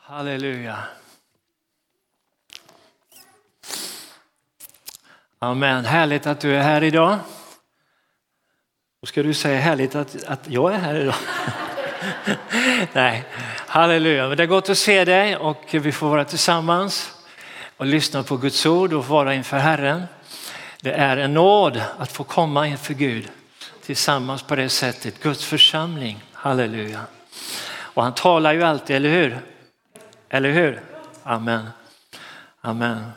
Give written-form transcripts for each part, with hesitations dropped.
Halleluja. Amen. Härligt att du är här idag. Och ska du säga härligt att jag är här idag? Nej, halleluja. Men det är gott att se dig och vi får vara tillsammans och lyssna på Guds ord och vara inför Herren. Det är en nåd att få komma inför Gud tillsammans på det sättet. Guds församling, halleluja. Och han talar ju alltid, eller hur? Eller hur? Amen. Amen.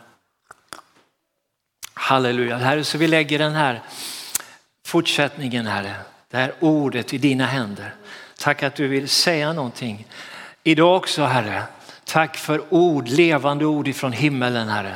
Halleluja. Herre, så vi lägger den här fortsättningen, Herre. Det här ordet i dina händer. Tack att du vill säga någonting idag också, Herre. Tack för ord, levande ord ifrån himmelen, Herre.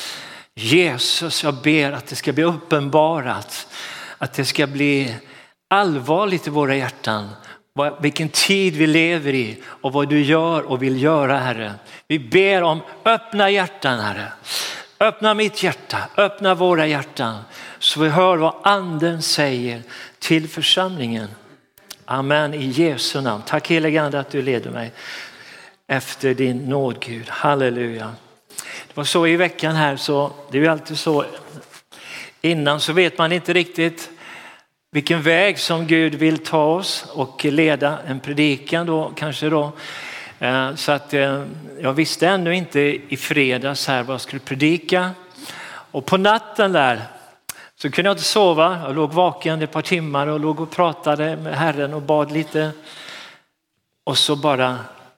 Jesus, jag ber att det ska bli uppenbarat. Att det ska bli allvarligt i våra hjärtan. Vilken tid vi lever i och vad du gör och vill göra, Herre. Vi ber om öppna hjärtan, Herre. Öppna mitt hjärta, öppna våra hjärtan så vi hör vad anden säger till församlingen. Amen, i Jesu namn. Tack helige Ande att du leder mig efter din nåd, Gud. Halleluja. Det var så i veckan här, så det är ju alltid så. Innan så vet man inte riktigt vilken väg som Gud vill ta oss och leda en predikan då kanske då. Så att jag visste ännu inte i fredags här vad jag skulle predika. Och på natten där så kunde jag inte sova. Jag låg vaken ett par timmar och låg och pratade med Herren och bad lite. Och så bara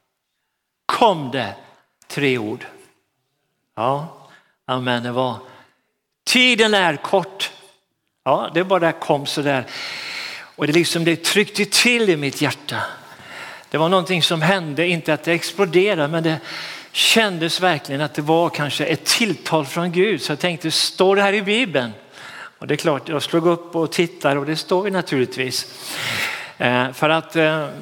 kom det 3 ord. Ja, amen, det var tiden är kort. Ja, det bara kom så där. Och det tryckte till i mitt hjärta. Det var någonting som hände, inte att det exploderade, men det kändes verkligen att det var kanske ett tilltal från Gud. Så jag tänkte, står det här i Bibeln? Och det är klart, jag slog upp och tittar och det står ju naturligtvis. För att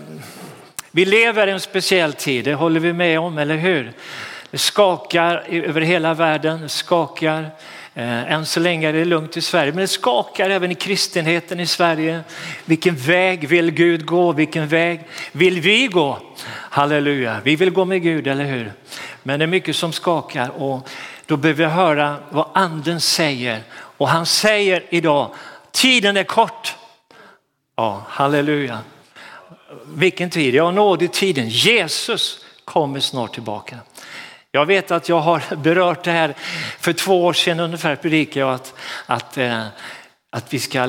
vi lever i en speciell tid, det håller vi med om, eller hur? Det skakar över hela världen, det skakar. Än så länge är det lugnt i Sverige, men det skakar även i kristenheten i Sverige. Vilken väg vill Gud gå? Vilken väg vill vi gå? Halleluja, vi vill gå med Gud, eller hur? Men det är mycket som skakar och då behöver vi höra vad anden säger. Och han säger idag, tiden är kort. Ja, halleluja. Vilken tid? Jag nådde tiden. Jesus kommer snart tillbaka. Jag vet att jag har berört det här för 2 år sedan ungefär, predikade jag att vi ska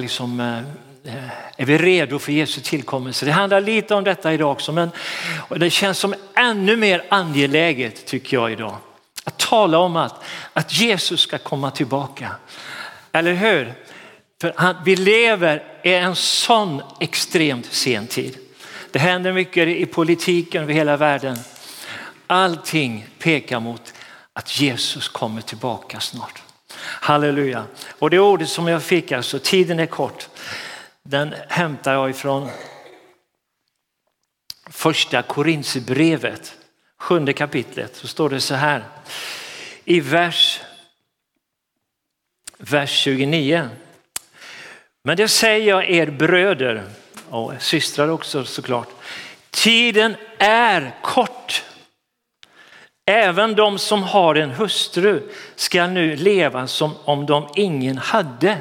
är vi redo för Jesu tillkommelse. Det handlar lite om detta idag också, men det känns som ännu mer angeläget tycker jag idag. Att tala om att Jesus ska komma tillbaka. Eller hur? För vi lever i en sån extremt sen tid. Det händer mycket i politiken över hela världen. Allting pekar mot att Jesus kommer tillbaka snart. Halleluja. Och det ordet som jag fick, alltså tiden är kort, den hämtar jag ifrån första Korinthierbrevet, 7:e kapitlet. Så står det så här i vers 29. Men det säger jag er bröder och systrar också såklart. Tiden är kort. Även de som har en hustru ska nu leva som om de ingen hade.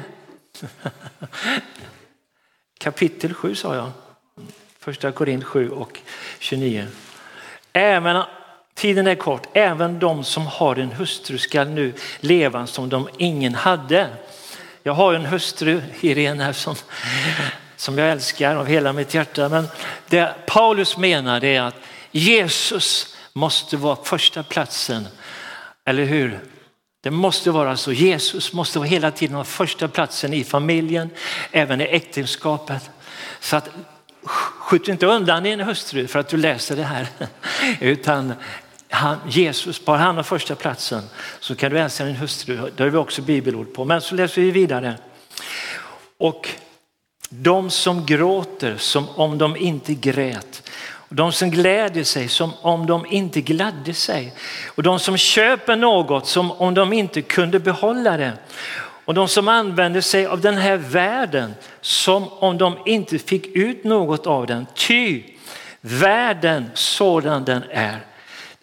Kapitel 7 sa jag. Första Korint 7 och 29. Tiden är kort. Även de som har en hustru ska nu leva som de ingen hade. Jag har en hustru, Irene, här som jag älskar av hela mitt hjärta. Men det Paulus menar är att Jesus måste vara första platsen, eller hur? Det måste vara så. Jesus måste vara hela tiden vara första platsen i familjen, även i äktenskapet. Så att skjut inte undan din hustru för att du läser det här, utan Jesus, bara han har första platsen, så kan du älska din hustru. Det har vi också bibelord på. Men så läser vi vidare. Och de som gråter som om de inte grät. Och de som gläder sig som om de inte gladde sig. Och de som köper något som om de inte kunde behålla det. Och de som använder sig av den här världen som om de inte fick ut något av den. Ty världen sådan den är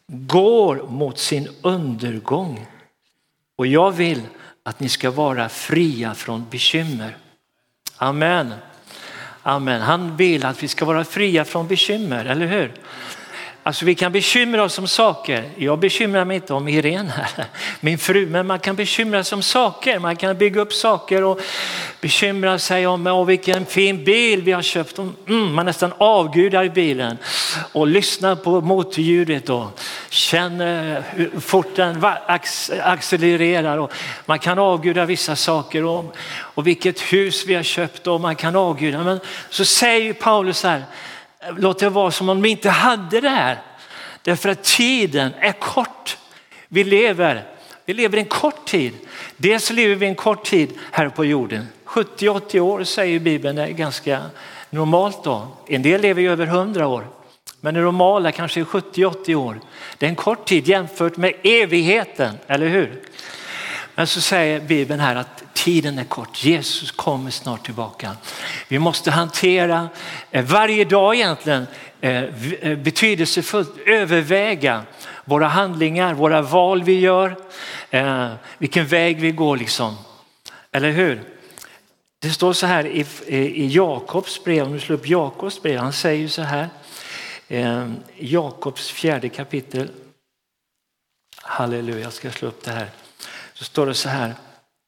går mot sin undergång. Och jag vill att ni ska vara fria från bekymmer. Amen. Amen. Han vill att vi ska vara fria från bekymmer, eller hur? Alltså vi kan bekymra oss om saker. Jag bekymrar mig inte om Irene här, min fru, men man kan bekymra sig om saker. Man kan bygga upp saker och bekymra sig om vilken fin bil vi har köpt. Man nästan avgudar i bilen och lyssnar på motorljudet och känner hur fort den accelererar. Och man kan avguda vissa saker och vilket hus vi har köpt och man kan avguda. Men så säger Paulus här, låt det vara som om vi inte hade det här. Därför att tiden är kort. Vi lever en kort tid. Dels lever vi en kort tid här på jorden. 70-80 år säger Bibeln är ganska normalt då. En del lever ju över 100 år. Men det normala kanske är 70-80 år. Det är en kort tid jämfört med evigheten, eller hur? Men så säger Bibeln här att tiden är kort. Jesus kommer snart tillbaka. Vi måste hantera varje dag egentligen betydelsefullt överväga våra handlingar, våra val vi gör, vilken väg vi går liksom. Eller hur? Det står så här i Jakobs brev, om du slår upp Jakobs brev, han säger så här. Jakobs 4:e kapitel. Halleluja, jag ska slå upp det här. Så står det så här.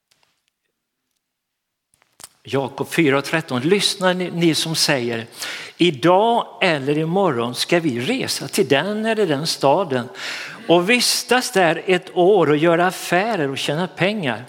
Jakob 4:13. Lyssna ni som säger, idag eller imorgon ska vi resa till den eller den staden och vistas där ett år och göra affärer och tjäna pengar.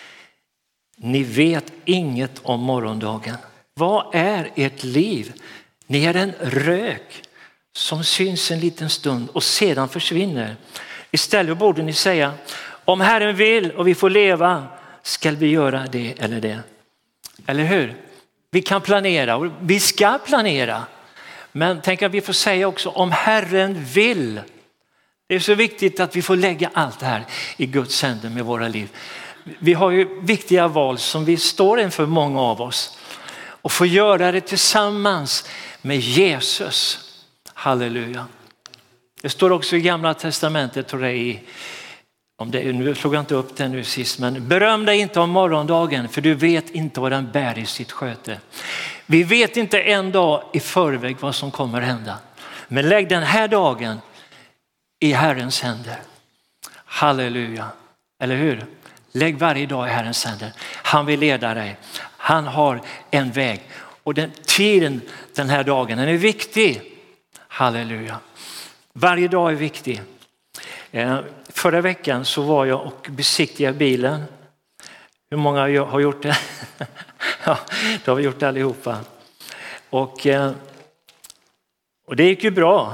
Ni vet inget om morgondagen. Vad är ert liv? Ni är en rök som syns en liten stund och sedan försvinner. Istället borde ni säga, om Herren vill och vi får leva ska vi göra det eller det. Eller hur? Vi kan planera och vi ska planera. Men tänk att vi får säga också om Herren vill. Det är så viktigt att vi får lägga allt det här i Guds händer med våra liv. Vi har ju viktiga val som vi står inför, många av oss. Och få göra det tillsammans med Jesus. Halleluja. Det står också i Gamla testamentet, tror jag, nu slog jag inte upp den nu sist, men beröm dig inte om morgondagen för du vet inte vad den bär i sitt sköte. Vi vet inte en dag i förväg vad som kommer hända. Men lägg den här dagen i Herrens händer. Halleluja. Eller hur? Lägg varje dag i Herrens händer. Han vill leda dig. Han har en väg. Och den tiden den här dagen, den är viktig. Halleluja. Varje dag är viktig. Förra veckan så var jag och besiktigade bilen. Hur många har gjort det? Ja, det har vi gjort allihopa. Och det gick ju bra.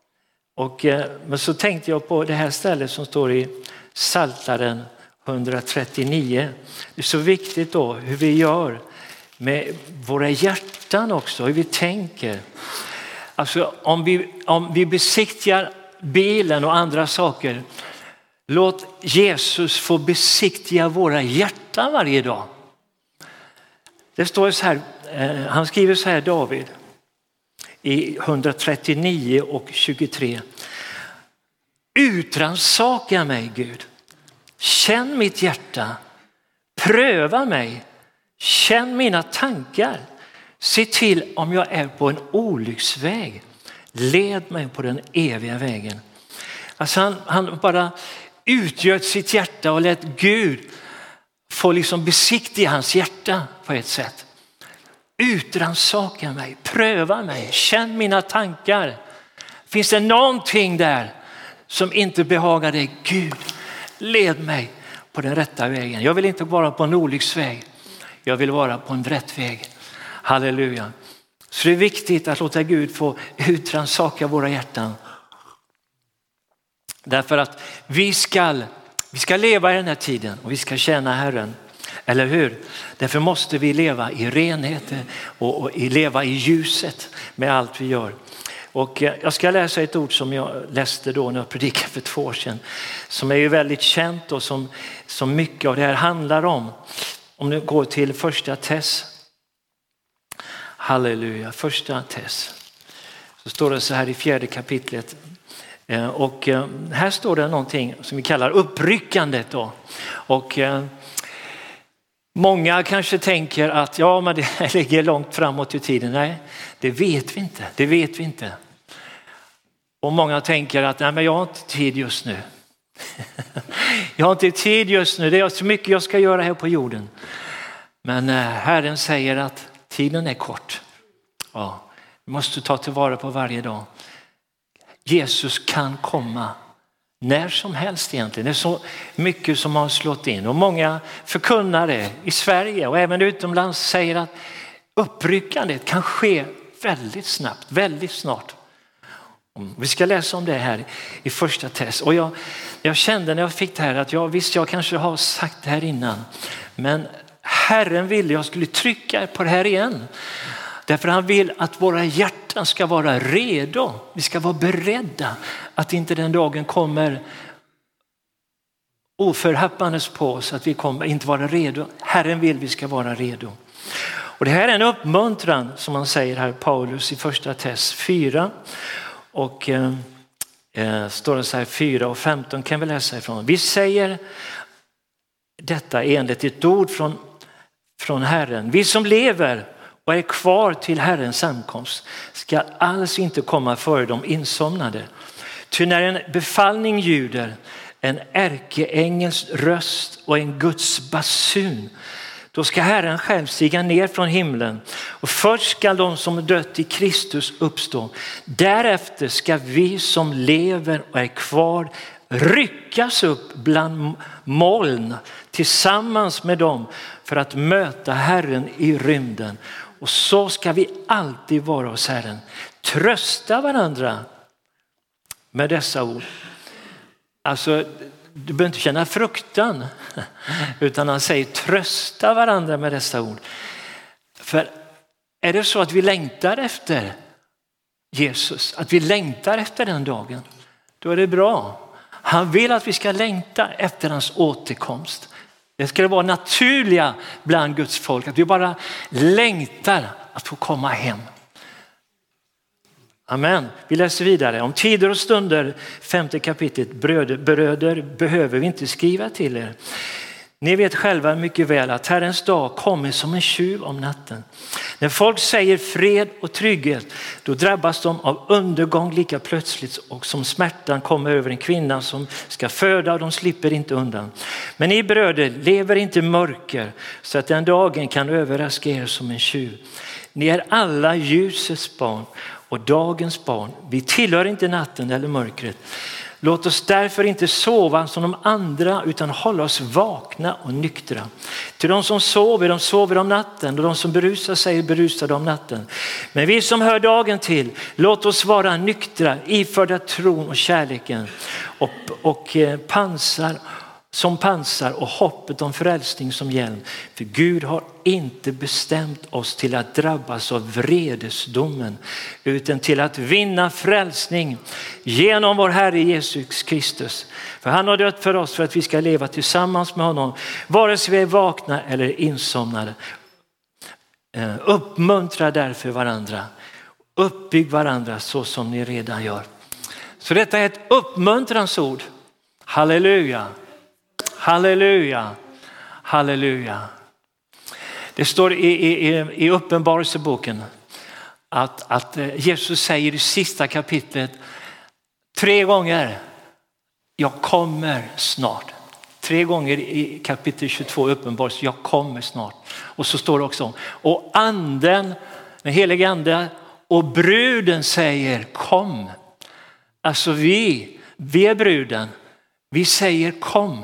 Men så tänkte jag på det här stället som står i Psaltaren 139. Det är så viktigt då hur vi gör med våra hjärtan också, hur vi tänker. Alltså om vi besiktigar bilen och andra saker, låt Jesus få besiktiga våra hjärtan varje dag. Det står så här, han skriver så här, David, i 139 och 23. Utransaka mig, Gud. Känn mitt hjärta. Pröva mig. Känn mina tankar. Se till om jag är på en olycksväg. Led mig på den eviga vägen. Alltså han bara utgöt sitt hjärta och lät Gud få liksom besiktiga hans hjärta på ett sätt. Utransaka mig, pröva mig, känn mina tankar. Finns det någonting där som inte behagar dig? Gud, led mig på den rätta vägen. Jag vill inte vara på en olycksväg. Jag vill vara på en rätt väg. Halleluja. Så det är viktigt att låta Gud få utransaka våra hjärtan. Därför att vi ska leva i den här tiden och vi ska tjäna Herren. Eller hur? Därför måste vi leva i renhet och leva i ljuset med allt vi gör. Och jag ska läsa ett ord som jag läste då när jag predikade för 2 år sedan. Som är ju väldigt känt och som mycket av det här handlar om. Om du går till första Tess. Halleluja, första Tess. Så står det så här i 4:e kapitlet. Och här står det någonting som vi kallar uppryckandet då. Och många kanske tänker att ja, men det här ligger långt framåt i tiden. Nej, det vet vi inte. Det vet vi inte. Och många tänker att nej, men jag har inte tid just nu. Jag har inte tid just nu. Det är så mycket jag ska göra här på jorden. Men Herren säger att tiden är kort. Ja, vi måste ta tillvara på varje dag. Jesus kan komma när som helst egentligen. Det är så mycket som har slått in. Och många förkunnare i Sverige och även utomlands säger att uppryckandet kan ske väldigt snabbt, väldigt snart. Vi ska läsa om det här i första Tess. Och jag kände när jag fick det här att jag kanske har sagt det här innan. Men Herren ville jag skulle trycka på det här igen. Därför han vill att våra hjärtan ska vara redo. Vi ska vara beredda att inte den dagen kommer oförhappandes på oss. Att vi kommer inte vara redo. Herren vill vi ska vara redo. Och det här är en uppmuntran som man säger här Paulus i första Tess 4. Och står det så här 4 och 15 kan vi läsa ifrån. Vi säger detta enligt ett ord från Herren. Vi som lever och är kvar till Herrens samkomst ska alls inte komma före de insomnade. Ty när en befallning ljuder, en ärkeängels röst och en Guds basun, då ska Herren själv stiga ner från himlen och först ska de som dött i Kristus uppstå. Därefter ska vi som lever och är kvar ryckas upp bland moln tillsammans med dem för att möta Herren i rymden. Och så ska vi alltid vara hos Herren. Trösta varandra med dessa ord. Alltså, du behöver inte känna fruktan, utan han säger trösta varandra med dessa ord. För är det så att vi längtar efter Jesus, att vi längtar efter den dagen, då är det bra. Han vill att vi ska längta efter hans återkomst. Det ska vara naturliga bland Guds folk, att vi bara längtar att få komma hem. Amen. Vi läser vidare. Om tider och stunder, 5:e kapitlet, bröder behöver vi inte skriva till er. Ni vet själva mycket väl att Herrens dag kommer som en tjuv om natten. När folk säger fred och trygghet, då drabbas de av undergång lika plötsligt och som smärtan kommer över en kvinna som ska föda och de slipper inte undan. Men ni bröder lever inte i mörker så att den dagen kan överraska er som en tjuv. Ni är alla ljusets barn och dagens barn. Vi tillhör inte natten eller mörkret. Låt oss därför inte sova som de andra utan hålla oss vakna och nyktra. Till de som sover, de sover om natten och de som berusar sig berusade om natten. Men vi som hör dagen till, låt oss vara nyktra, iförda tron och kärleken och pansar och hoppet om frälsning som hjälm. För Gud har inte bestämt oss till att drabbas av vredesdomen utan till att vinna frälsning genom vår Herre Jesus Kristus. För han har dött för oss för att vi ska leva tillsammans med honom vare sig vi är vakna eller insomnade. Uppmuntra därför varandra. Uppbygg varandra så som ni redan gör. Så detta är ett uppmuntransord. Halleluja. Halleluja, halleluja. Det står i Uppenbarelseboken att Jesus säger i sista kapitlet 3 gånger, jag kommer snart. 3 gånger i kapitel 22 Uppenbarelse, jag kommer snart. Och så står det också, och anden, den helige ande och bruden säger kom. Alltså vi är bruden, vi säger kom.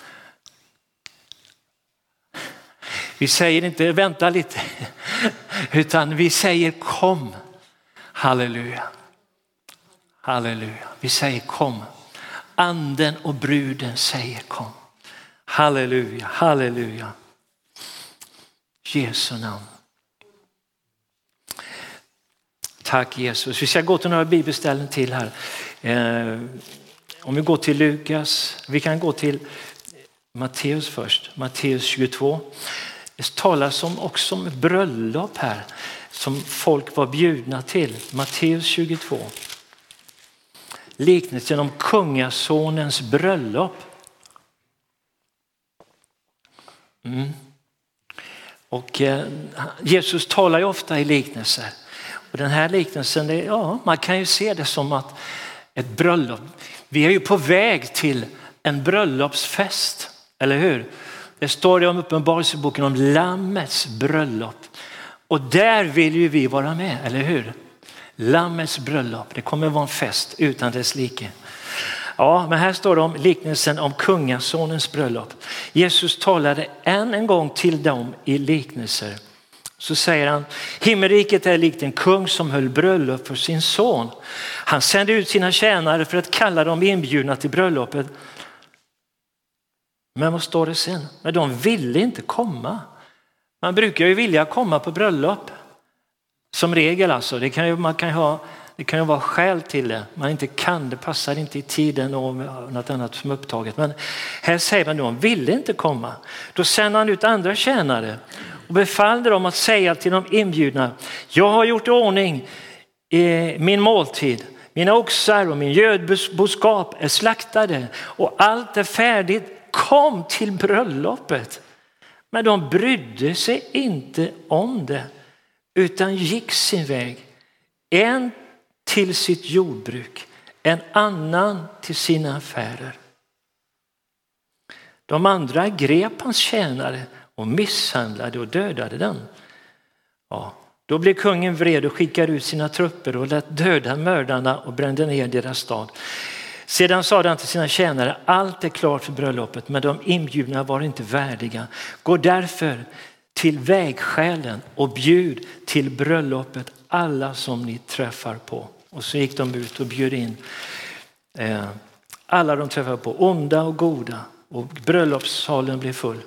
Vi säger inte vänta lite, utan vi säger kom. Halleluja. Halleluja. Vi säger kom. Anden och bruden säger kom. Halleluja. Halleluja. Jesu namn. Tack Jesus. Vi ska gå till några bibelställen till här. Om vi går till Lukas, vi kan gå till Matteus först. Matteus 22. Det talas också om ett bröllop här som folk var bjudna till. Matteus 22. liknelsen om kungasonens bröllop. Och Jesus talar ju ofta i liknelser. Och den här liknelsen, man kan ju se det som att ett bröllop. Vi är ju på väg till en bröllopsfest, eller hur? Det står det om Uppenbarelseboken om Lammets bröllop. Och där vill ju vi vara med, eller hur? Lammets bröllop, det kommer vara en fest utan dess like. Ja, men här står det om liknelsen om kungasonens bröllop. Jesus talade än en gång till dem i liknelser. Så säger han, himmelriket är likt en kung som höll bröllop för sin son. Han sände ut sina tjänare för att kalla dem inbjudna till bröllopet. Men vad står det sen? Men de ville inte komma. Man brukar ju vilja komma på bröllop. Som regel alltså. Det kan ju vara skäl till det. Man inte kan, det passar inte i tiden och något annat som är upptaget. Men här säger man att de ville inte komma. Då sänder han ut andra tjänare och befallde dem att säga till de inbjudna: jag har gjort ordning min måltid. Mina oxar och min gödboskap är slaktade och allt är färdigt. Kom till bröllopet. Men de brydde sig inte om det utan gick sin väg. En till sitt jordbruk, en annan till sina affärer. De andra grep hans tjänare och misshandlade och dödade den. Ja, då blev kungen vred och skickade ut sina trupper och lät döda mördarna och brände ner deras stad. Sedan sa han till sina tjänare: allt är klart för bröllopet, men de inbjudna var inte värdiga. Gå därför till vägskälen och bjud till bröllopet alla som ni träffar på. Och så gick de ut och bjöd in alla de träffade på, onda och goda. Och bröllopssalen blev full.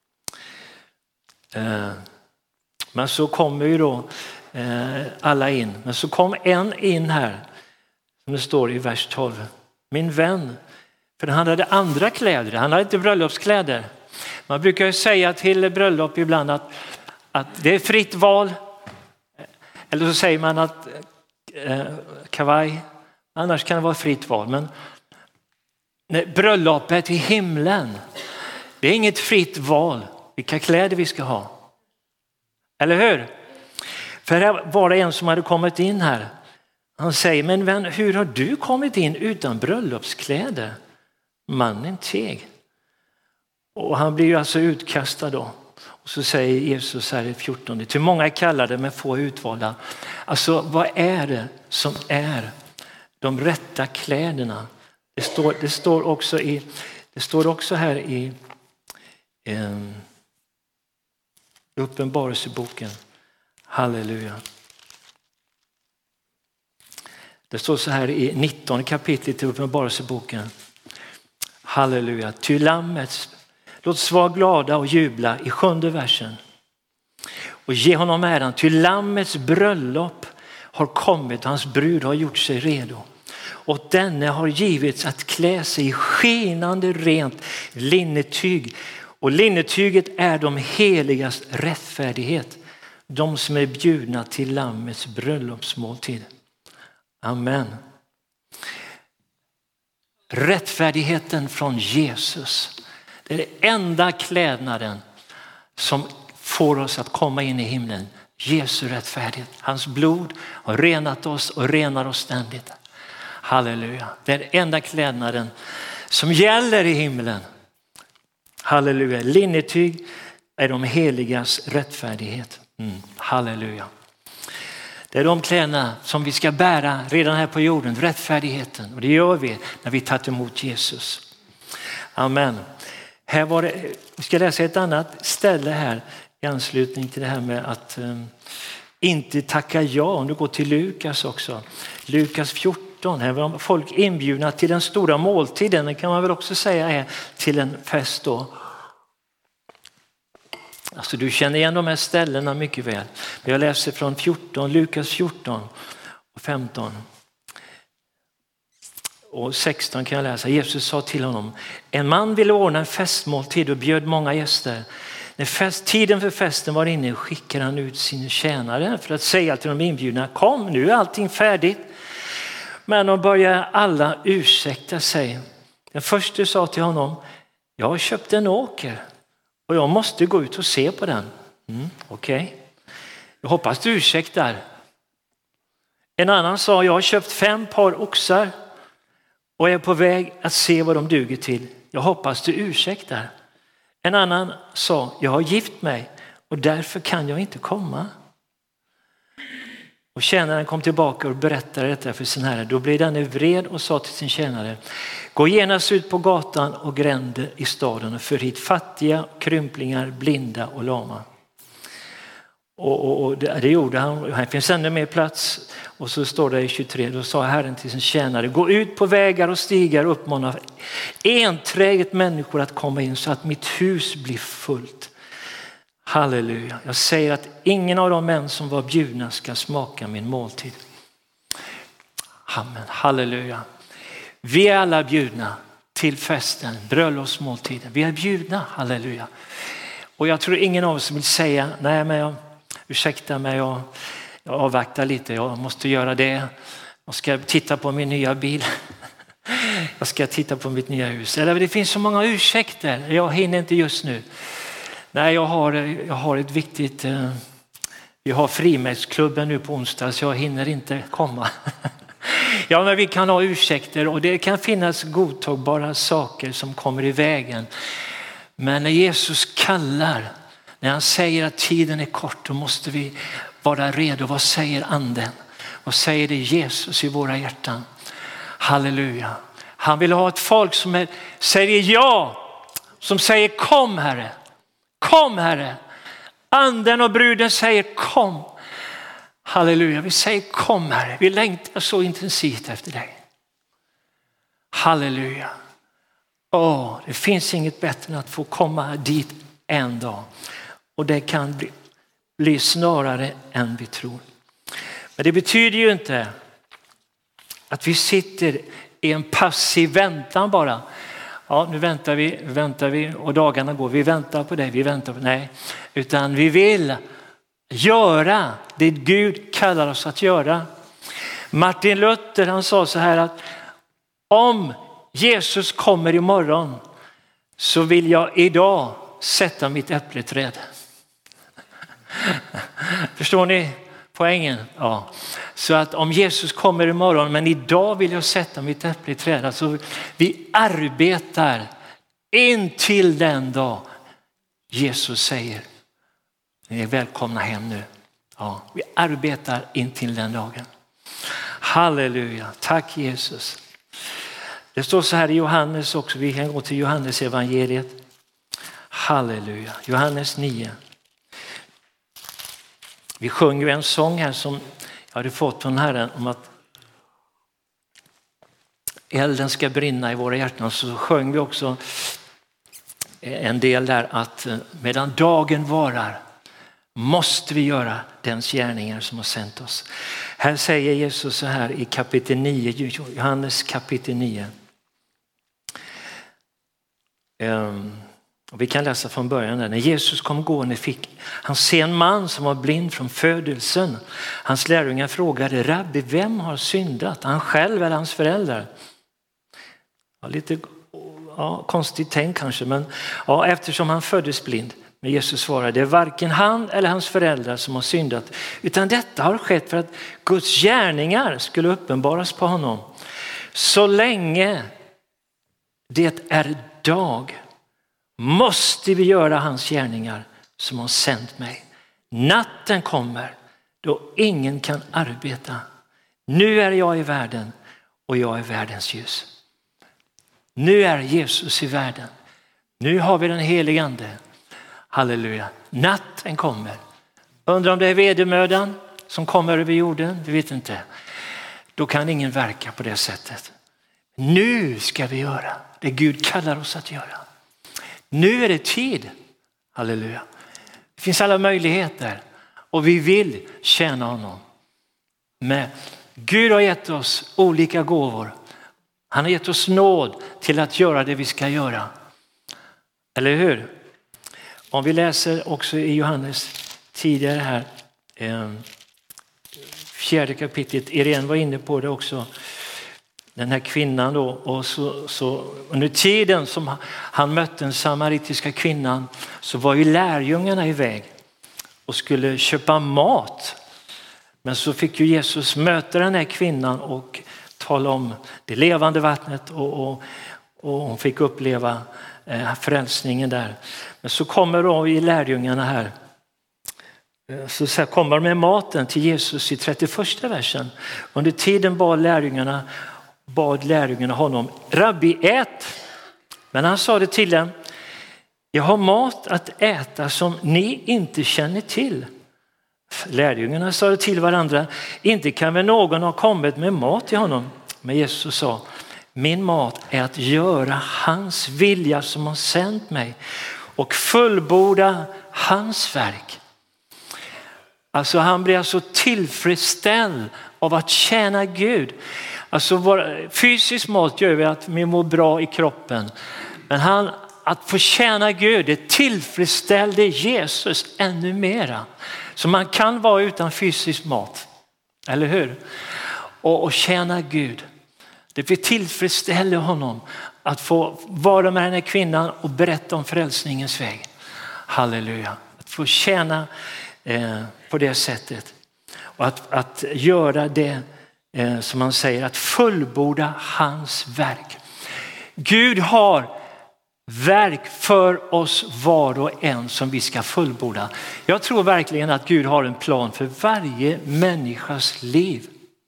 Men så kommer ju då alla in. Men så kom en in här, som det står i vers 12. Min vän, för han hade andra kläder, han hade inte bröllopskläder. Man brukar ju säga till bröllop ibland att det är fritt val. Eller så säger man att kavaj, annars kan det vara fritt val. Men bröllopet i himlen, det är inget fritt val vilka kläder vi ska ha. Eller hur? För här var det en som hade kommit in här. Han säger: men vän, hur har du kommit in utan bröllopskläder? Mannen teg. Och han blir ju alltså utkastad då. Och så säger Jesus här i 14: till många är kallade men få utvalda. Alltså vad är det som är de rätta kläderna? Det står också här i Uppenbarelseboken. Halleluja. Det står så här i 19 kapitlet i Uppenbarelseboken. Halleluja. Ty lammets, låt oss vara glada och jubla i 7:e versen. Och ge honom äran. Ty lammets bröllop har kommit och hans brud har gjort sig redo. Och denne har givits att klä sig i skinande rent linnetyg. Och linnetyget är de heligas rättfärdighet. De som är bjudna till lammets bröllopsmåltid. Amen. Rättfärdigheten från Jesus. Det är den enda klädnaden som får oss att komma in i himlen. Jesu rättfärdighet. Hans blod har renat oss och renar oss ständigt. Halleluja. Det är den enda klädnaden som gäller i himlen. Halleluja. Linnetyg är de heligas rättfärdighet. Halleluja. Det är de kläderna som vi ska bära redan här på jorden. Rättfärdigheten. Och det gör vi när vi tar emot Jesus. Amen. Här var det, vi ska läsa ett annat ställe här i anslutning till det här med att inte tacka ja. Om du går till Lukas också. Lukas 14. Här var folk inbjudna till den stora måltiden. Det kan man väl också säga är till en fest då. Alltså du känner igen de här ställena mycket väl. Jag läser från 14, Lukas 14 och 15. Och 16 kan jag läsa. Jesus sa till honom: en man ville ordna en festmåltid och bjöd många gäster. När tiden för festen var inne skickade han ut sin tjänare för att säga till de inbjudna: kom, nu är allting färdigt. Men de började alla ursäkta sig. Den första sa till honom, jag har köpt en åker och jag måste gå ut och se på den. Okej. Jag hoppas du ursäktar. En annan sa, jag har köpt 5 par oxar och är på väg att se vad de duger till. Jag hoppas du ursäktar. En annan sa, jag har gift mig och därför kan jag inte komma. Och tjänaren kom tillbaka och berättade detta för sin herre. Då blev denne vred och sa till sin tjänare, gå genast ut på gatan och gränder i staden och för hit fattiga, krymplingar, blinda och lama. Och det gjorde han. Här finns ännu mer plats. Och så står det i 23, då sa Herren till sin tjänare, gå ut på vägar och stigar och uppmana enträget människor att komma in så att mitt hus blir fullt. Halleluja. Jag säger att ingen av de män som var bjudna ska smaka min måltid. Amen. Halleluja. Vi är alla bjudna till festen, bröllopsmåltiden. Vi är bjudna. Halleluja. Och jag tror ingen av oss vill säga, nej men ursäkta mig, jag avvaktar lite, jag måste göra det. Jag ska titta på min nya bil. Jag ska titta på mitt nya hus. Eller det finns så många ursäkter, jag hinner inte just nu. Nej, jag har ett viktigt, vi har frimärksklubben nu på onsdag så jag hinner inte komma. Ja, men vi kan ha ursäkter och det kan finnas godtagbara saker som kommer i vägen. Men när Jesus kallar, när han säger att tiden är kort, då måste vi vara redo. Vad säger anden? Vad säger det Jesus i våra hjärtan? Halleluja. Han vill ha ett folk som säger ja, som säger kom Herre. Kom Herre. Anden och bruden säger kom. Halleluja. Vi säger kom Herre. Vi längtar så intensivt efter dig. Halleluja. Det finns inget bättre än att få komma dit en dag. Och det kan bli snarare än vi tror. Men det betyder ju inte att vi sitter i en passiv väntan bara. Ja, nu väntar vi och dagarna går. Vi väntar på dig, vi väntar på nej. Utan vi vill göra det Gud kallar oss att göra. Martin Luther han sa så här att om Jesus kommer imorgon så vill jag idag sätta mitt äppleträd. Förstår ni poängen? Ja. Så att om Jesus kommer imorgon men idag vill jag sätta mitt äppleträd. Alltså vi arbetar in till den dag Jesus säger ni är välkomna hem nu. Ja, vi arbetar in till den dagen. Halleluja, tack Jesus. Det står så här i Johannes också, vi kan gå till Johannes evangeliet. Halleluja, Johannes 9. Vi sjunger en sång här som jag hade fått från Herren om att elden ska brinna i våra hjärtan. Så sjöng vi också en del där att medan dagen varar måste vi göra dens gärningar som har sänt oss. Här säger Jesus så här i kapitel 9, Johannes kapitel 9. Och vi kan läsa från början där. När Jesus kom gående fick han se en man som var blind från födelsen. Hans lärjungar frågade, Rabbi, vem har syndat? Han själv eller hans föräldrar? Ja, lite konstigt tänk kanske, men eftersom han föddes blind. Men Jesus svarade, det är varken han eller hans föräldrar som har syndat. Utan detta har skett för att Guds gärningar skulle uppenbaras på honom. Så länge det är dag måste vi göra hans gärningar som har sänt mig. Natten kommer då ingen kan arbeta. Nu är jag i världen och jag är världens ljus. Nu är Jesus i världen. Nu har vi den helige ande. Halleluja. Natten kommer. Undrar om det är vedermödan som kommer över jorden. Vi vet inte. Då kan ingen verka på det sättet. Nu ska vi göra det Gud kallar oss att göra. Nu är det tid. Halleluja. Det finns alla möjligheter. Och vi vill tjäna honom. Men Gud har gett oss olika gåvor. Han har gett oss nåd till att göra det vi ska göra. Eller hur? Om vi läser också i Johannes tidigare här. 4 kapitlet. Irene var inne på det också. den här kvinnan då, och så under tiden som han mötte den samaritiska kvinnan så var ju lärjungarna iväg och skulle köpa mat. Men så fick ju Jesus möta den här kvinnan och tala om det levande vattnet och hon fick uppleva frälsningen där. Men så kommer då i lärjungarna här, så kommer de med maten till Jesus i 31 versen. Under tiden bad lärjungarna honom, Rabbi, ät. Men han sa det till dem, jag har mat att äta som ni inte känner till. Lärjungarna sa det till varandra, inte kan väl någon ha kommit med mat till honom. Men Jesus sa, min mat är att göra hans vilja som har sänt mig och fullborda hans verk. Alltså han blir alltså tillfredsställd av att tjäna Gud. Alltså fysisk mat gör vi att vi mår bra i kroppen. Men att få tjäna Gud, det tillfredsställde Jesus ännu mera. Så man kan vara utan fysisk mat, eller hur? Och tjäna Gud. Det blir tillfredsställde honom att få vara med den här kvinnan och berätta om frälsningens väg. Halleluja. Att få tjäna på det sättet. Och att göra det som man säger, att fullborda hans verk. Gud har verk för oss var och en som vi ska fullborda. Jag tror verkligen att Gud har en plan för varje människas liv.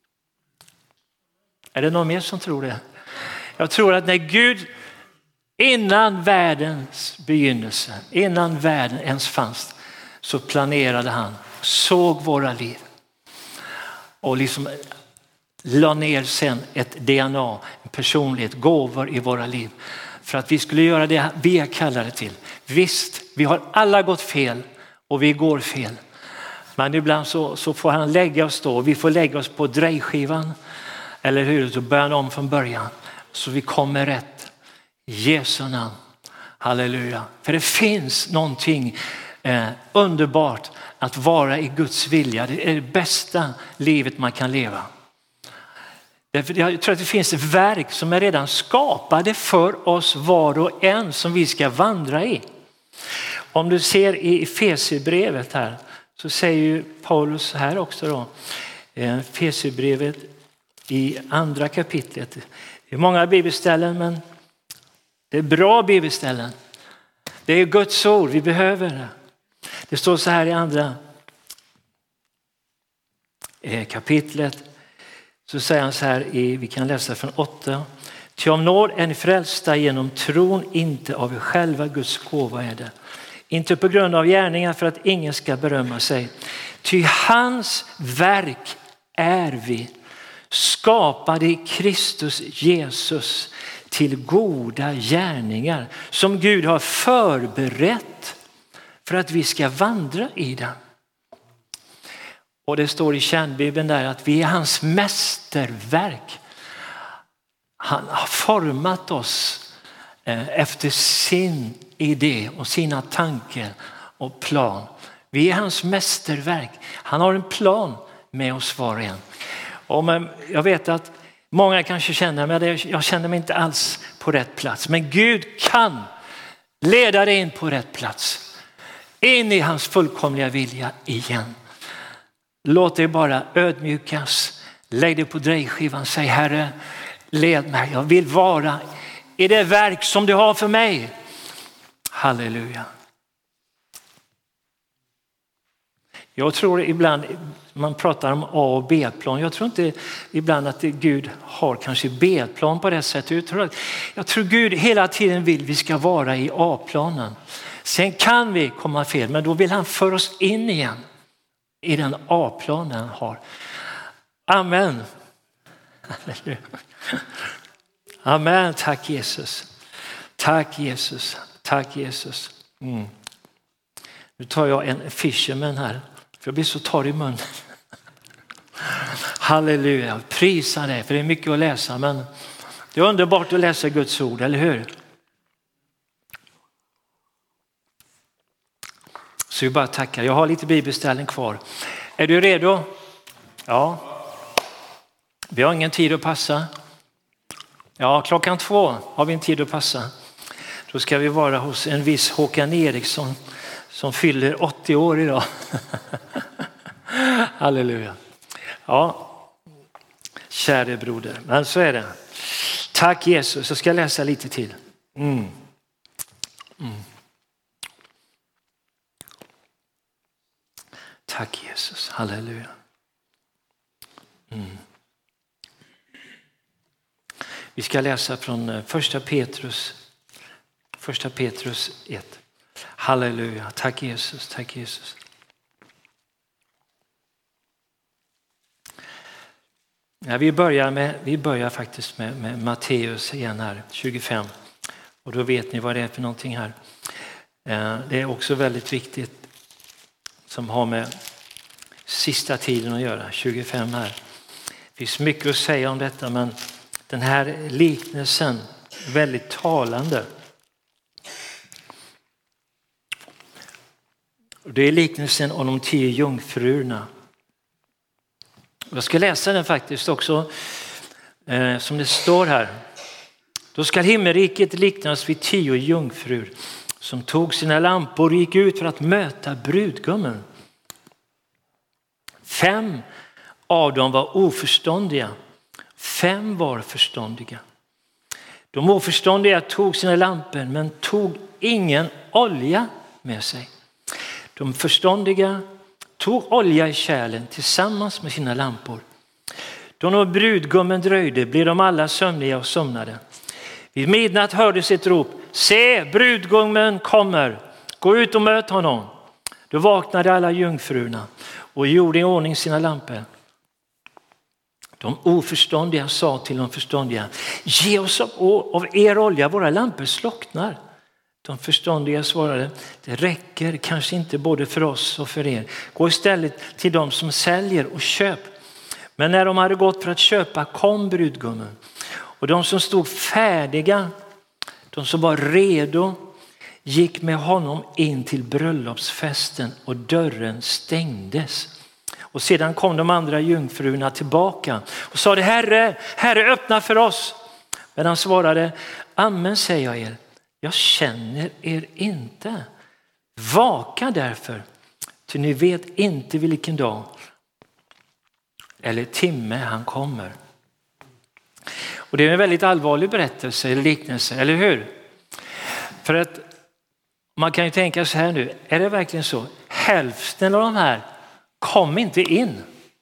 Är det någon mer som tror det? Jag tror att när Gud innan världens begynnelse, innan världen ens fanns, så planerade han, såg våra liv och liksom la ner sen ett DNA, en personlighet, gåvor i våra liv för att vi skulle göra det vi är kallade till. Visst, vi har alla gått fel och vi går fel. Men ibland så får han lägga oss då, vi får lägga oss på drejskivan, eller hur, så börjar om från början så vi kommer rätt. I Jesu namn. Halleluja. För det finns någonting underbart att vara i Guds vilja. Det är det bästa livet man kan leva. Jag tror att det finns ett verk som är redan skapade för oss var och en som vi ska vandra i. Om du ser i Efesierbrevet här så säger ju Paulus här också då. Efesierbrevet i andra kapitlet. Det är många bibelställen men det är bra bibelställen. Det är Guds ord, vi behöver det. Det står så här i andra kapitlet. Så säger han så här, vi kan läsa från 8. Ty om nåd är ni frälsta genom tron, inte av er själva, Guds gåva är det. Inte på grund av gärningar för att ingen ska berömma sig. Ty hans verk är vi, skapade i Kristus Jesus till goda gärningar som Gud har förberett för att vi ska vandra i den. Och det står i kärnbibeln där att vi är hans mästerverk. Han har format oss efter sin idé och sina tankar och plan. Vi är hans mästerverk. Han har en plan med oss var och en. Och jag vet att många kanske känner, men jag känner mig inte alls på rätt plats. Men Gud kan leda dig in på rätt plats. In i hans fullkomliga vilja igen. Låt dig bara ödmjukas. Lägg dig på drejskivan. Säg Herre, led mig. Jag vill vara i det verk som du har för mig. Halleluja. Jag tror ibland man pratar om A och B-plan. Jag tror inte ibland att Gud har kanske B-plan på det sättet. Jag tror Gud hela tiden vill vi ska vara i A-planen. Sen kan vi komma fel, men då vill han föra oss in igen i den A-planen han har. Amen. Amen, tack Jesus. Tack Jesus. Tack Jesus. Nu tar jag en fisherman här. För jag blir så torr i munnen. Halleluja. Prisa dig, för det är mycket att läsa. Men det är underbart att läsa Guds ord, eller hur? Så vi bara tackar. Jag har lite bibelställning kvar. Är du redo? Ja. Vi har ingen tid att passa. Ja, 2:00 har vi en tid att passa. Då ska vi vara hos en viss Håkan Eriksson som fyller 80 år idag. Halleluja. Ja, käre broder. Men så är det. Tack Jesus. Jag ska läsa lite till. Tack Jesus. Halleluja. Vi ska läsa från första Petrus 1. Halleluja. Tack Jesus. Tack Jesus. Ja, vi börjar faktiskt med Matteus igen här, 25. Och då vet ni vad det är för någonting här. Det är också väldigt viktigt som har med sista tiden att göra, 25 här. Det finns mycket att säga om detta, men den här liknelsen är väldigt talande. Det är liknelsen om de 10 jungfrurna. Jag ska läsa den faktiskt också som det står här. Då ska himmelriket liknas vid 10 jungfrur som tog sina lampor och gick ut för att möta brudgummen. 5 av dem var oförståndiga. 5 var förståndiga. De oförståndiga tog sina lampor men tog ingen olja med sig. De förståndiga tog olja i kärlen tillsammans med sina lampor. Då brudgummen dröjde blev de alla sömniga och somnade. Vid midnatt hördes ett rop: se, brudgummen kommer, gå ut och möt honom. Då vaknade alla jungfrurna och gjorde i ordning sina lampor. De oförståndiga sa till de förståndiga: ge oss av er olja, våra lampor slocknar. De förståndiga svarade: det räcker kanske inte både för oss och för er. Gå istället till de som säljer och köp. Men när de hade gått för att köpa kom brudgummen. Och de som stod färdiga, de som var redo, gick med honom in till bröllopsfesten och dörren stängdes. Och sedan kom de andra jungfrurna tillbaka och sa: Herre, öppna för oss. Men han svarade: amen säger jag er, jag känner er inte. Vaka därför, ty ni vet inte vilken dag eller timme han kommer. Och det är en väldigt allvarlig berättelse eller liknelse, eller hur? För att man kan ju tänka så här nu, är det verkligen så? Hälften av de här kom inte in.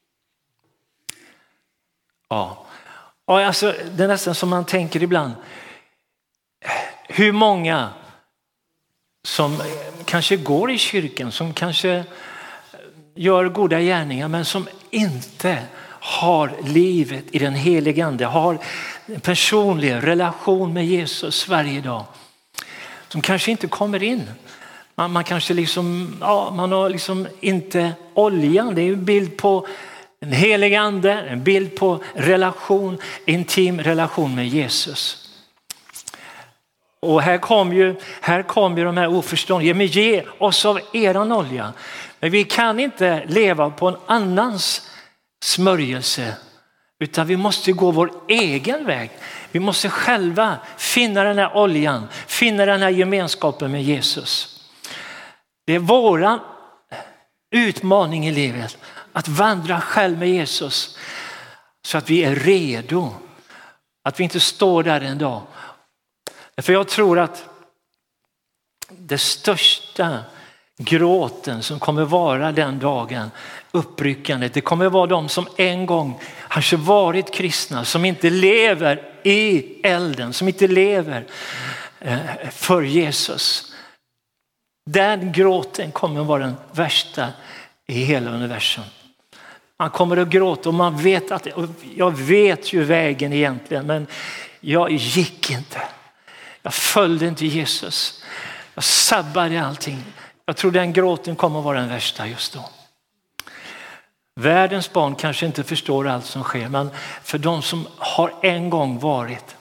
Ja, och alltså, det är nästan som man tänker ibland. Hur många som kanske går i kyrkan, som kanske gör goda gärningar, men som inte har livet i den heliga ande, har en personlig relation med Jesus varje dag. Som kanske inte kommer in. Man kanske liksom, man har liksom inte oljan. Det är en bild på en helig ande, en bild på relation, intim relation med Jesus. Och här kom ju de här oförståndiga: men ge oss av eran olja. Men vi kan inte leva på en annans smörjelse, utan vi måste gå vår egen väg. Vi måste själva finna den här oljan, finna den här gemenskapen med Jesus. Det är våran utmaning i livet att vandra själv med Jesus så att vi är redo. Att vi inte står där en dag. För jag tror att det största gråten som kommer vara den dagen, uppryckandet, det kommer vara de som en gång har varit kristna, som inte lever i elden, som inte lever för Jesus. Den gråten kommer vara den värsta i hela universum. Man kommer att gråta och man vet att jag vet ju vägen egentligen, men jag gick inte. Jag följde inte Jesus. Jag sabbade allting. Jag tror den gråten kommer att vara den värsta just då. Världens barn kanske inte förstår allt som sker, men för de som har en gång varit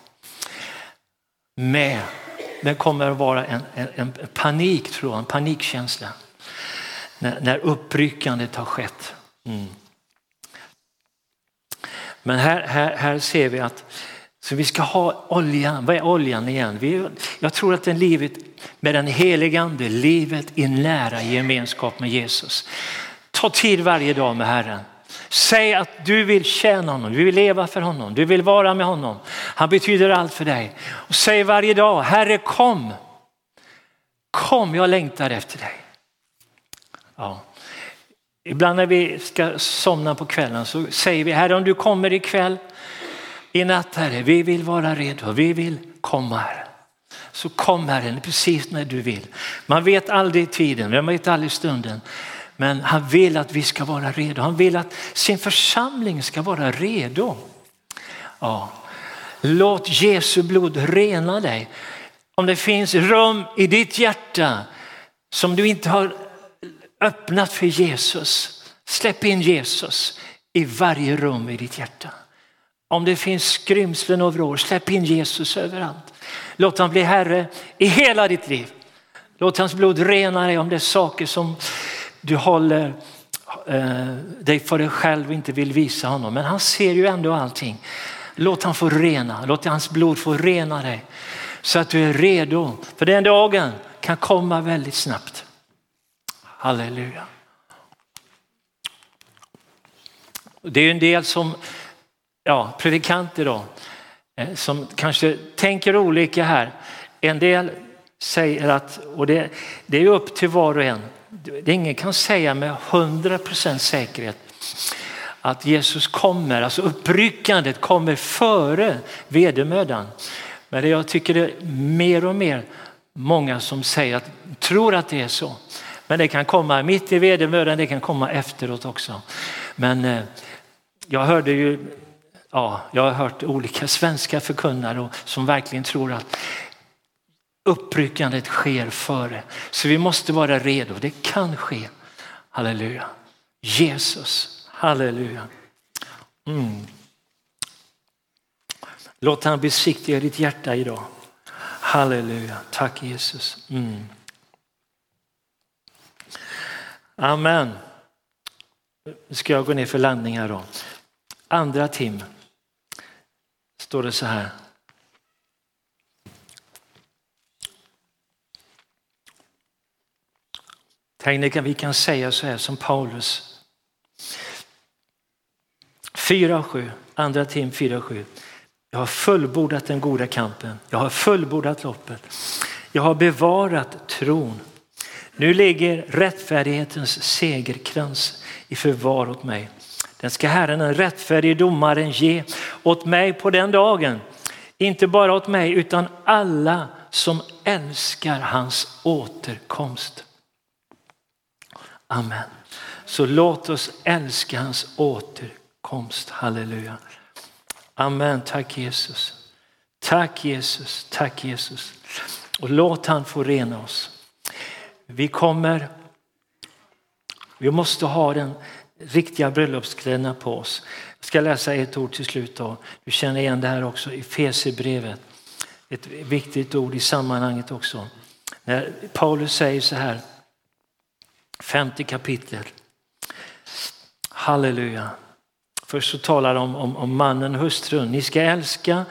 med, det kommer att vara en panik, tror jag, en panikkänsla när uppryckandet har skett. Men här ser vi att Så vi ska ha oljan. Vad är oljan igen? Jag tror att det är livet med den helige ande, livet i nära gemenskap med Jesus. Ta tid varje dag med Herren. Säg att du vill tjäna honom, du vill leva för honom, du vill vara med honom. Han betyder allt för dig. Och säg varje dag, Herre kom. Kom, jag längtar efter dig. Ja. Ibland när vi ska somna på kvällen så säger vi, Herre om du kommer ikväll, i natt Herre, vi vill vara redo, vi vill komma här. Så kom Herren precis när du vill. Man vet aldrig tiden, man vet aldrig stunden. Men han vill att vi ska vara redo. Han vill att sin församling ska vara redo. Ja. Låt Jesu blod rena dig. Om det finns rum i ditt hjärta som du inte har öppnat för Jesus. Släpp in Jesus i varje rum i ditt hjärta. Om det finns skrymslen och vrår, släpp in Jesus överallt. Låt han bli Herre i hela ditt liv. Låt hans blod rena dig om det är saker som du håller dig för dig själv och inte vill visa honom. Men han ser ju ändå allting. Låt han få rena, låt hans blod få rena dig. Så att du är redo. För den dagen kan komma väldigt snabbt. Halleluja. Det är en del som predikanter då, som kanske tänker olika här. En del säger att, och det är upp till var och en. Det ingen kan säga med 100% säkerhet att Jesus kommer, alltså uppryckandet kommer före vedermödan. Men jag tycker det är mer och mer många som säger att, tror att det är så. Men det kan komma mitt i vedermödan, det kan komma efteråt också. Men jag har hört olika svenska förkunnare som verkligen tror att uppryckandet sker före. Så vi måste vara redo. Det kan ske. Halleluja. Jesus. Halleluja. Låt han besiktiga ditt hjärta idag. Halleluja. Tack Jesus. Amen. Nu ska jag gå ner för landning här då. Andra Tim. Står det så här. Tänk vi kan säga så här som Paulus. 4:7. Andra Tim 4:7. Jag har fullbordat den goda kampen. Jag har fullbordat loppet. Jag har bevarat tron. Nu ligger rättfärdighetens segerkrans i förvar åt mig. Den ska Herren, den rättfärdige domaren, ge åt mig på den dagen. Inte bara åt mig utan alla som älskar hans återkomst. Amen. Så låt oss älska hans återkomst. Halleluja. Amen. Tack Jesus. Tack Jesus. Tack Jesus. Och låt han få rena oss. Vi måste ha den riktiga bröllopskläderna på oss. Jag ska läsa ett ord till slut då. Du känner igen det här också i Efesierbrevet. Ett viktigt ord i sammanhanget också. När Paulus säger så här. 50 kapitel. Halleluja. Först så talar de om mannen och hustrun. Ni ska älska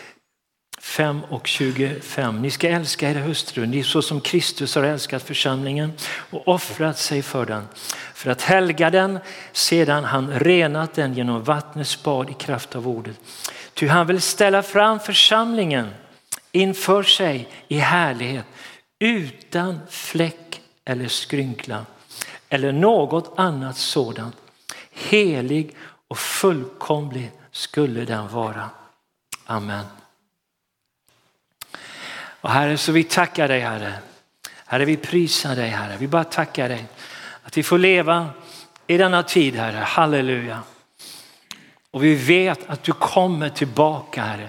5:25. Ni ska älska era hustrun. Ni så som Kristus har älskat församlingen och offrat sig för den. För att helga den sedan han renat den genom vattnets bad i kraft av ordet. Ty han vill ställa fram församlingen inför sig i härlighet utan fläck eller skrynkla eller något annat sådant. Helig och fullkomlig skulle den vara. Amen. Och Herre, så vi tackar dig Herre. Herre, vi prisar dig Herre. Vi bara tackar dig att vi får leva i denna tid Herre. Halleluja. Och vi vet att du kommer tillbaka Herre.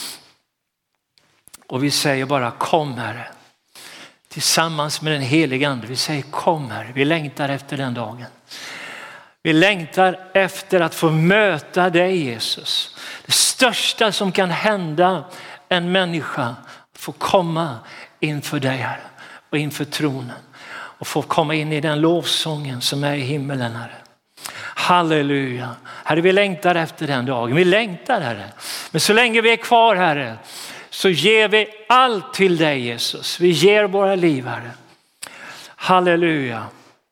Och vi säger bara kom Herre. Tillsammans med den heliga ande. Vi säger kom Herre. Vi längtar efter den dagen. Vi längtar efter att få möta dig Jesus. Det största som kan hända en människa. Få komma inför dig Herre. Och inför tronen. Och få komma in i den lovsången som är i himmelen Herre. Halleluja. Herre, vi längtar efter den dagen. Vi längtar, Herre. Men så länge vi är kvar, Herre, så ger vi allt till dig, Jesus. Vi ger våra liv, Herre. Halleluja.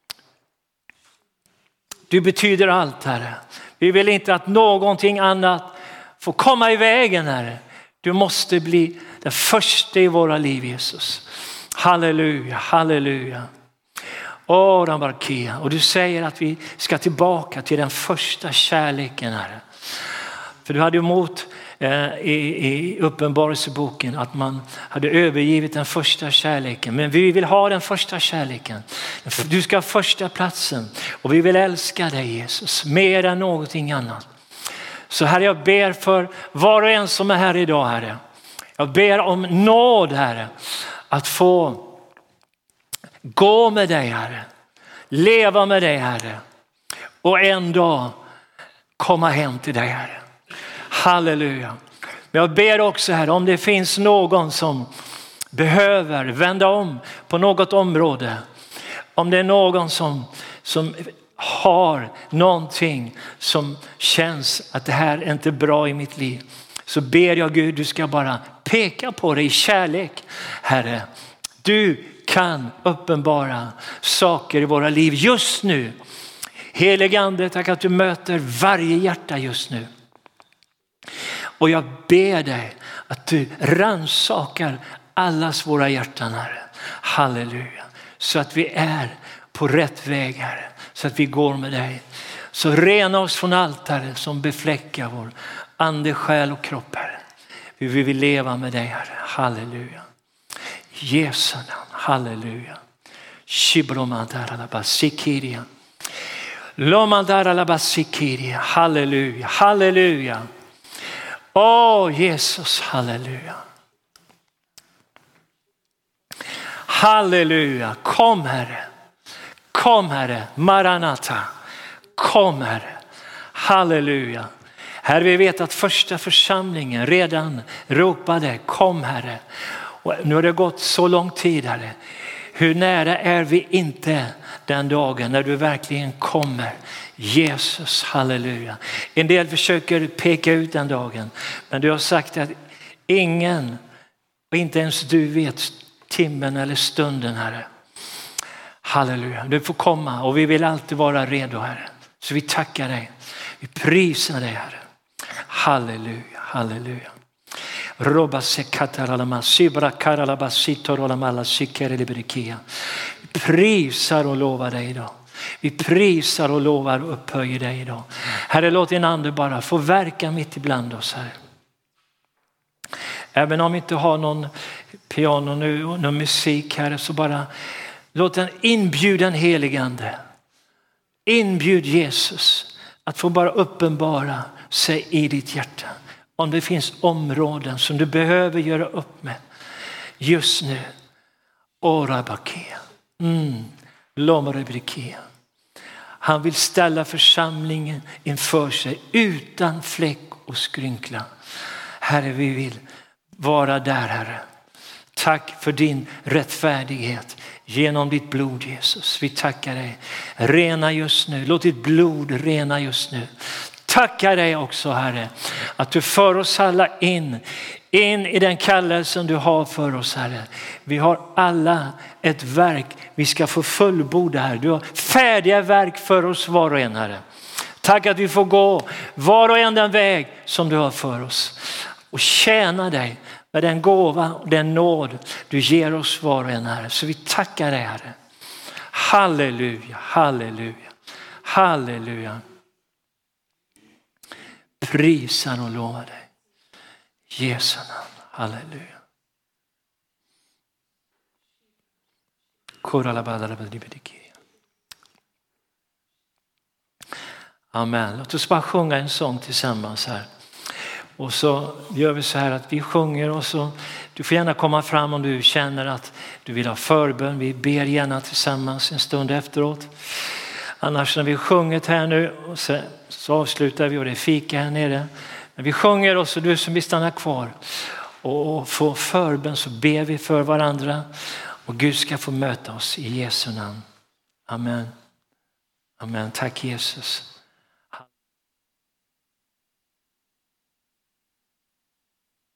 Du betyder allt, Herre. Vi vill inte att någonting annat får komma i vägen, Herre. Du måste bli den första i våra liv, Jesus. Halleluja, halleluja. Och du säger att vi ska tillbaka till den första kärleken, Herre. För du hade emot i Uppenbarelseboken att man hade övergivit den första kärleken. Men vi vill ha den första kärleken. Du ska ha första platsen. Och vi vill älska dig, Jesus, mer än någonting annat. Så Herre, jag ber för var och en som är här idag, Herre. Jag ber om nåd, Herre, att få gå med dig, Herre. Leva med dig, Herre. Och en dag komma hem till dig, Herre. Halleluja. Men jag ber också, Herre, om det finns någon som behöver vända om på något område. Om det är någon som har någonting som känns att det här är inte bra i mitt liv. Så ber jag, Gud, du ska bara peka på det i kärlek, Herre. Du kan uppenbara saker i våra liv just nu. Helige Ande, tack att du möter varje hjärta just nu. Och jag ber dig att du rannsakar allas våra hjärtan, Herre. Halleluja. Så att vi är på rätt väg, Herre. Så att vi går med dig. Så rena oss från allt, Herre, som befläckar vår ande, själ och kropp, Herre. Vi vill leva med dig, Herre. Halleluja. Jesu namn. Halleluja. Shibromandara-la-basikiria. Lomandara-la-basikiria. Halleluja. Halleluja. Åh, Jesus, halleluja. Halleluja. Kom, Herre. Kom, Herre. Maranata. Kom, Herre. Halleluja. Herre, vi vet att första församlingen redan ropade, kom, Herre. Och nu har det gått så lång tid, Herre. Hur nära är vi inte den dagen när du verkligen kommer? Jesus, halleluja. En del försöker peka ut den dagen. Men du har sagt att ingen, och inte ens du vet timmen eller stunden, Herre. Halleluja. Du får komma och vi vill alltid vara redo, Herre. Så vi tackar dig. Vi prisar dig, Herre. Halleluja, halleluja. Roba sekataralama sibra karalabasitorolama sikerelibrikia. Vi prisar och lovar dig idag. Vi prisar och lovar och upphöjer dig idag. Herre, låt din ande bara få verka mitt ibland oss, Herre. Även om vi inte har någon piano nu och någon musik, Herre, så bara låt den inbjuda en helig ande. Inbjud Jesus att få bara uppenbara sig i ditt hjärta. Om det finns områden som du behöver göra upp med just nu. Orabakia. Lomorebrikia. Han vill ställa församlingen inför sig utan fläck och skrynkla. Herre, vi vill vara där, Herre. Tack för din rättfärdighet genom ditt blod, Jesus. Vi tackar dig. Rena just nu. Låt ditt blod rena just nu. Tackar dig också, Herre, att du för oss alla in i den kallelsen du har för oss, Herre. Vi har alla ett verk vi ska få fullborda, Herre. Du har färdiga verk för oss var och en, Herre. Tack att vi får gå var och en den väg som du har för oss och tjäna dig med den gåva och den nåd du ger oss var och en, Herre. Så vi tackar dig, Herre. Halleluja, halleluja, halleluja. Prisar och lovar dig. Jesu namn. Halleluja. Amen. Låt oss bara sjunga en sång tillsammans här. Och så gör vi så här att vi sjunger och så du får gärna komma fram om du känner att du vill ha förbön. Vi ber gärna tillsammans en stund efteråt. Annars när vi sjungit här nu och så avslutar vi och det är fika här nere. När vi sjunger och så du som vill stanna kvar och få förbön så ber vi för varandra. Och Gud ska få möta oss i Jesu namn. Amen. Amen. Tack Jesus.